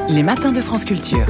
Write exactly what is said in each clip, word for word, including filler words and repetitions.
Les matins de France Culture.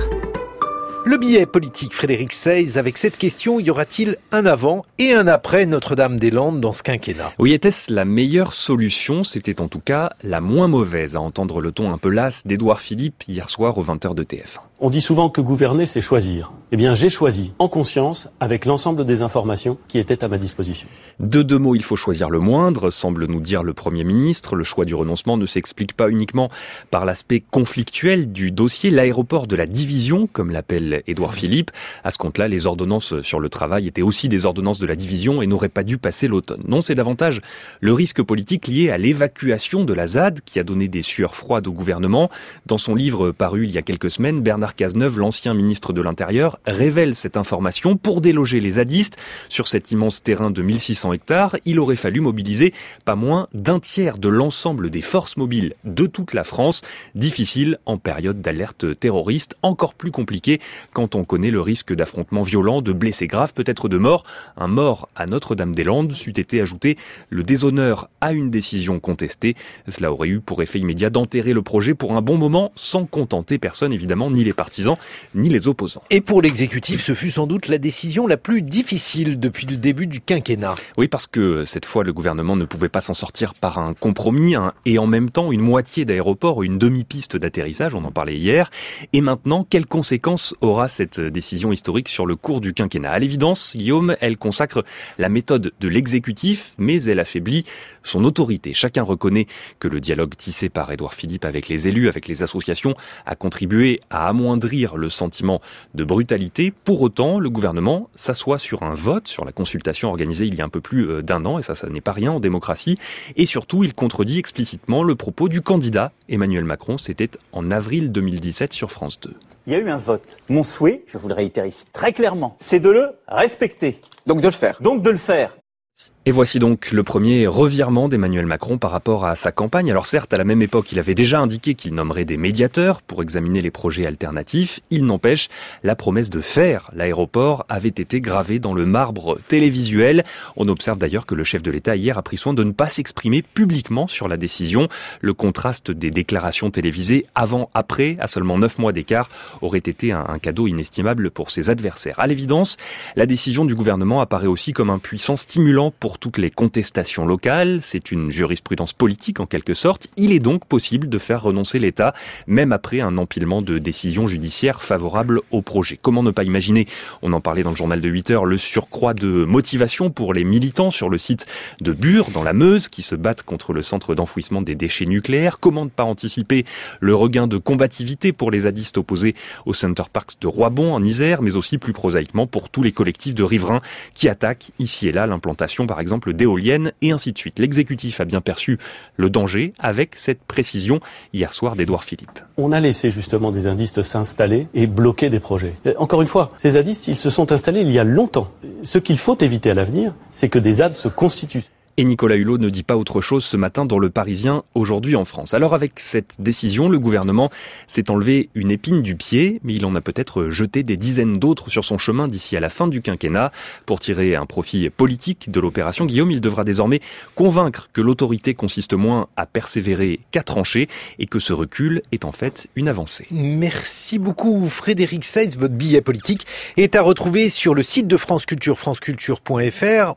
Le billet politique, Frédéric Seyss, avec cette question, y aura-t-il un avant et un après Notre-Dame-des-Landes dans ce quinquennat ? Oui, était-ce la meilleure solution ? C'était en tout cas la moins mauvaise, à entendre le ton un peu las d'Édouard Philippe hier soir aux vingt heures de T F un. On dit souvent que gouverner, c'est choisir. Eh bien, j'ai choisi, en conscience, avec l'ensemble des informations qui étaient à ma disposition. De deux mots, il faut choisir le moindre, semble nous dire le Premier ministre. Le choix du renoncement ne s'explique pas uniquement par l'aspect conflictuel du dossier. L'aéroport de la division, comme l'appelle Édouard Philippe. À ce compte-là, les ordonnances sur le travail étaient aussi des ordonnances de la division et n'auraient pas dû passer l'automne. Non, c'est davantage le risque politique lié à l'évacuation de la Z A D qui a donné des sueurs froides au gouvernement. Dans son livre paru il y a quelques semaines, Bernard Cazeneuve, l'ancien ministre de l'Intérieur, révèle cette information. Pour déloger les zadistes sur cet immense terrain de mille six cents hectares, il aurait fallu mobiliser pas moins d'un tiers de l'ensemble des forces mobiles de toute la France. Difficile en période d'alerte terroriste, encore plus compliqué quand on connaît le risque d'affrontements violents, de blessés graves, peut-être de mort. Un mort à Notre-Dame-des-Landes c'eût été ajouté le déshonneur à une décision contestée. Cela aurait eu pour effet immédiat d'enterrer le projet pour un bon moment, sans contenter personne évidemment, ni les partisans, ni les opposants. Et pour l'exécutif, ce fut sans doute la décision la plus difficile depuis le début du quinquennat. Oui, parce que cette fois, le gouvernement ne pouvait pas s'en sortir par un compromis, hein, et en même temps, une moitié d'aéroport, une demi-piste d'atterrissage, on en parlait hier. Et maintenant, quelles conséquences aura cette décision historique sur le cours du quinquennat ? À l'évidence, Guillaume, elle consacre la méthode de l'exécutif, mais elle affaiblit son autorité. Chacun reconnaît que le dialogue tissé par Édouard Philippe avec les élus, avec les associations, a contribué à amoindrir le sentiment de brutalité. Pour autant, le gouvernement s'assoit sur un vote, sur la consultation organisée il y a un peu plus d'un an, et ça, ça n'est pas rien en démocratie. Et surtout, il contredit explicitement le propos du candidat Emmanuel Macron. C'était en avril deux mille dix-sept sur France deux. Il y a eu un vote. Mon souhait, je vous le réitère ici très clairement, c'est de le respecter. Donc de le faire. Donc de le faire. Et voici donc le premier revirement d'Emmanuel Macron par rapport à sa campagne. Alors certes, à la même époque, il avait déjà indiqué qu'il nommerait des médiateurs pour examiner les projets alternatifs. Il n'empêche, la promesse de faire l'aéroport avait été gravée dans le marbre télévisuel. On observe d'ailleurs que le chef de l'État hier a pris soin de ne pas s'exprimer publiquement sur la décision. Le contraste des déclarations télévisées avant-après, à seulement neuf mois d'écart, aurait été un, un cadeau inestimable pour ses adversaires. À l'évidence, la décision du gouvernement apparaît aussi comme un puissant stimulant pour toutes les contestations locales. C'est une jurisprudence politique en quelque sorte. Il est donc possible de faire renoncer l'État, même après un empilement de décisions judiciaires favorables au projet. Comment ne pas imaginer, on en parlait dans le journal de huit heures, le surcroît de motivation pour les militants sur le site de Bure, dans la Meuse, qui se battent contre le centre d'enfouissement des déchets nucléaires. Comment ne pas anticiper le regain de combativité pour les zadistes opposés au Center Parcs de Roibon en Isère, mais aussi plus prosaïquement pour tous les collectifs de riverains qui attaquent ici et là l'implantation, par exemple, exemple d'éoliennes et ainsi de suite. L'exécutif a bien perçu le danger avec cette précision hier soir d'Édouard Philippe. On a laissé justement des zadistes s'installer et bloquer des projets. Encore une fois, ces zadistes, ils se sont installés il y a longtemps. Ce qu'il faut éviter à l'avenir, c'est que des Z A D se constituent. Et Nicolas Hulot ne dit pas autre chose ce matin dans Le Parisien, aujourd'hui en France. Alors avec cette décision, le gouvernement s'est enlevé une épine du pied, mais il en a peut-être jeté des dizaines d'autres sur son chemin d'ici à la fin du quinquennat. Pour tirer un profit politique de l'opération, Guillaume, il devra désormais convaincre que l'autorité consiste moins à persévérer qu'à trancher et que ce recul est en fait une avancée. Merci beaucoup Frédéric Seyss. Votre billet politique est à retrouver sur le site de France Culture, franceculture point f r